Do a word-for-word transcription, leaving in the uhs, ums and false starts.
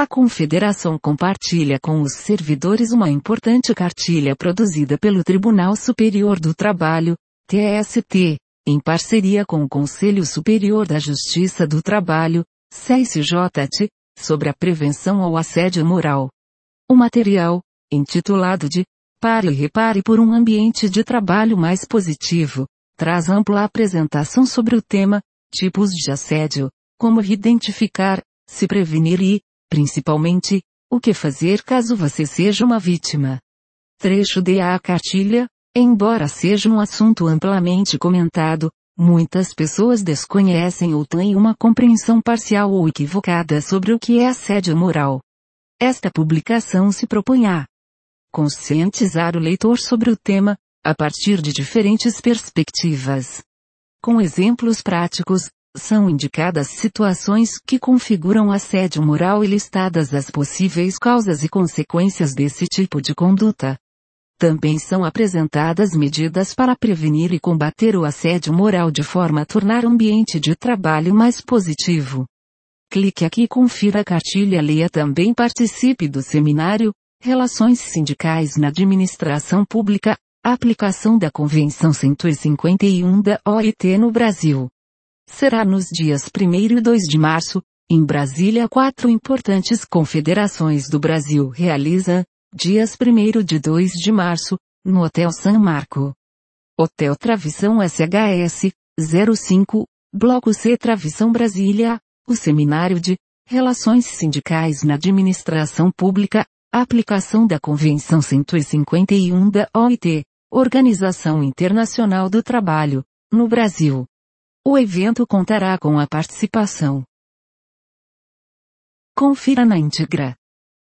A Confederação compartilha com os servidores uma importante cartilha produzida pelo Tribunal Superior do Trabalho, T S T, em parceria com o Conselho Superior da Justiça do Trabalho, C S J T, sobre a prevenção ao assédio moral. O material, intitulado de Pare e Repare por um Ambiente de Trabalho Mais Positivo, traz ampla apresentação sobre o tema, tipos de assédio, como identificar, se prevenir e, principalmente, o que fazer caso você seja uma vítima. Trecho da cartilha. Embora seja um assunto amplamente comentado, muitas pessoas desconhecem ou têm uma compreensão parcial ou equivocada sobre o que é assédio moral. Esta publicação se propõe a conscientizar o leitor sobre o tema, a partir de diferentes perspectivas. Com exemplos práticos, são indicadas situações que configuram assédio moral e listadas as possíveis causas e consequências desse tipo de conduta. Também são apresentadas medidas para prevenir e combater o assédio moral de forma a tornar o ambiente de trabalho mais positivo. Clique aqui e confira a cartilha. Leia também. Participe do seminário Relações Sindicais na Administração Pública, aplicação da Convenção cento e cinquenta e um da O I T no Brasil. Será nos dias primeiro e dois de março, em Brasília. Quatro importantes confederações do Brasil realizam, dias primeiro e dois de março, no Hotel San Marco. Hotel Tradição S H S, zero cinco, Bloco C Tradição Brasília, o seminário de Relações Sindicais na Administração Pública, aplicação da Convenção cento e cinquenta e um da O I T, Organização Internacional do Trabalho, no Brasil. O evento contará com a participação. Confira na íntegra.